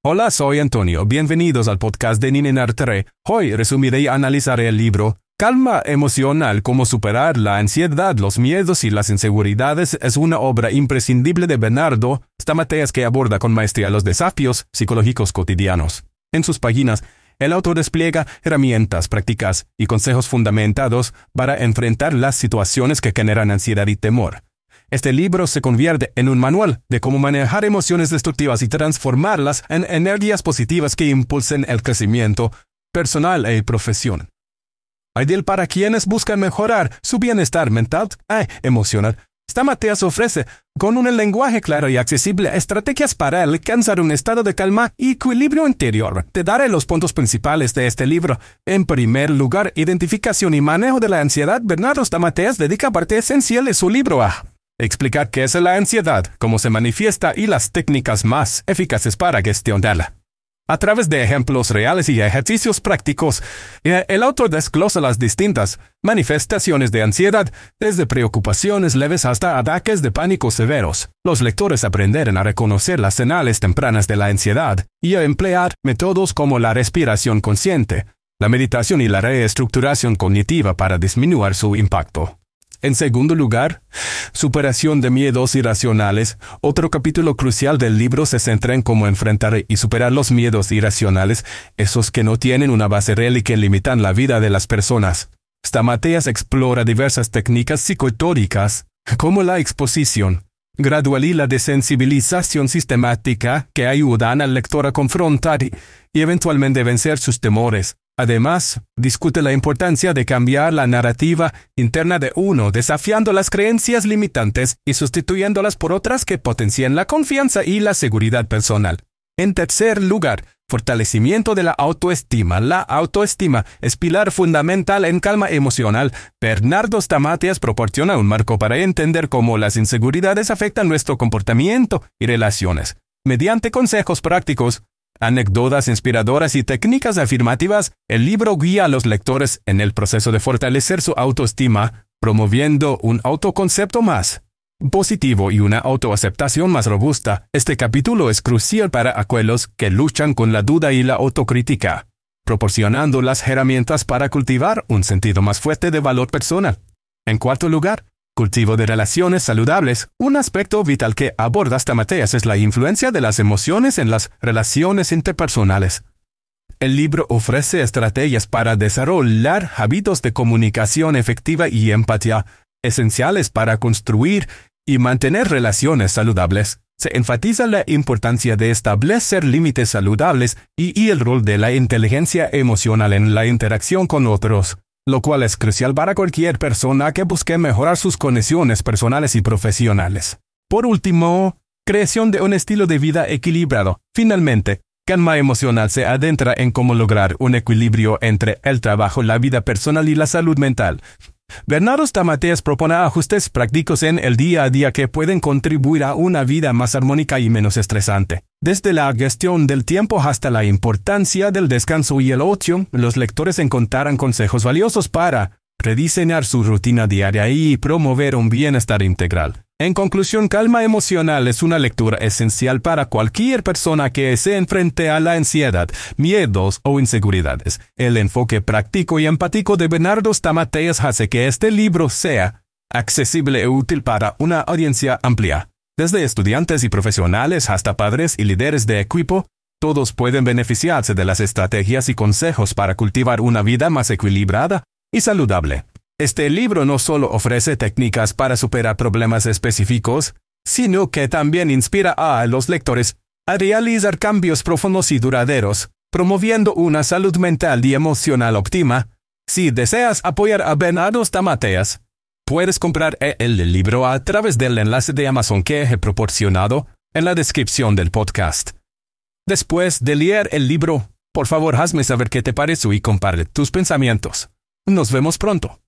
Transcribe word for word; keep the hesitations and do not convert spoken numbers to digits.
Hola, soy Antonio. Bienvenidos al podcast de Ninenartere. Hoy resumiré y analizaré el libro Calma emocional, cómo superar la ansiedad, los miedos y las inseguridades. Es una obra imprescindible de Bernardo Stamateles que aborda con maestría los desafíos psicológicos cotidianos. En sus páginas, el autor despliega herramientas, prácticas y consejos fundamentados para enfrentar las situaciones que generan ansiedad y temor. Este libro se convierte en un manual de cómo manejar emociones destructivas y transformarlas en energías positivas que impulsen el crecimiento personal e profesional. Ideal para quienes buscan mejorar su bienestar mental e emocional. Stamateles ofrece, con un lenguaje claro y accesible, estrategias para alcanzar un estado de calma y equilibrio interior. Te daré los puntos principales de este libro. En primer lugar, identificación y manejo de la ansiedad. Bernardo Stamateles dedica parte esencial de su libro a explicar qué es la ansiedad, cómo se manifiesta y las técnicas más eficaces para gestionarla. A través de ejemplos reales y ejercicios prácticos, el autor desglosa las distintas manifestaciones de ansiedad, desde preocupaciones leves hasta ataques de pánico severos. Los lectores aprenderán a reconocer las señales tempranas de la ansiedad y a emplear métodos como la respiración consciente, la meditación y la reestructuración cognitiva para disminuir su impacto. En segundo lugar, superación de miedos irracionales. Otro capítulo crucial del libro se centra en cómo enfrentar y superar los miedos irracionales, esos que no tienen una base real y que limitan la vida de las personas. Stamateles explora diversas técnicas psicotóricas, como la exposición gradual y la desensibilización sistemática, que ayudan al lector a confrontar y, y eventualmente vencer sus temores. Además, discute la importancia de cambiar la narrativa interna de uno, desafiando las creencias limitantes y sustituyéndolas por otras que potencien la confianza y la seguridad personal. En tercer lugar, fortalecimiento de la autoestima. La autoestima es pilar fundamental en calma emocional. Bernardo Stamateles proporciona un marco para entender cómo las inseguridades afectan nuestro comportamiento y relaciones. Mediante consejos prácticos, anécdotas inspiradoras y técnicas afirmativas, el libro guía a los lectores en el proceso de fortalecer su autoestima, promoviendo un autoconcepto más positivo y una autoaceptación más robusta. Este capítulo es crucial para aquellos que luchan con la duda y la autocrítica, proporcionando las herramientas para cultivar un sentido más fuerte de valor personal. En cuarto lugar, cultivo de relaciones saludables. Un aspecto vital que aborda Stamateles es la influencia de las emociones en las relaciones interpersonales. El libro ofrece estrategias para desarrollar hábitos de comunicación efectiva y empatía, esenciales para construir y mantener relaciones saludables. Se enfatiza la importancia de establecer límites saludables y, y el rol de la inteligencia emocional en la interacción con otros, lo cual es crucial para cualquier persona que busque mejorar sus conexiones personales y profesionales. Por último, creación de un estilo de vida equilibrado. Finalmente, calma emocional se adentra en cómo lograr un equilibrio entre el trabajo, la vida personal y la salud mental. Bernardo Stamateles propone ajustes prácticos en el día a día que pueden contribuir a una vida más armónica y menos estresante. Desde la gestión del tiempo hasta la importancia del descanso y el ocio, los lectores encontrarán consejos valiosos para rediseñar su rutina diaria y promover un bienestar integral. En conclusión, calma emocional es una lectura esencial para cualquier persona que se enfrente a la ansiedad, miedos o inseguridades. El enfoque práctico y empático de Bernardo Stamateles hace que este libro sea accesible e útil para una audiencia amplia. Desde estudiantes y profesionales hasta padres y líderes de equipo, todos pueden beneficiarse de las estrategias y consejos para cultivar una vida más equilibrada y saludable. Este libro no solo ofrece técnicas para superar problemas específicos, sino que también inspira a los lectores a realizar cambios profundos y duraderos, promoviendo una salud mental y emocional óptima. Si deseas apoyar a Bernardo Stamateles, puedes comprar el libro a través del enlace de Amazon que he proporcionado en la descripción del podcast. Después de leer el libro, por favor hazme saber qué te pareció y comparte tus pensamientos. Nos vemos pronto.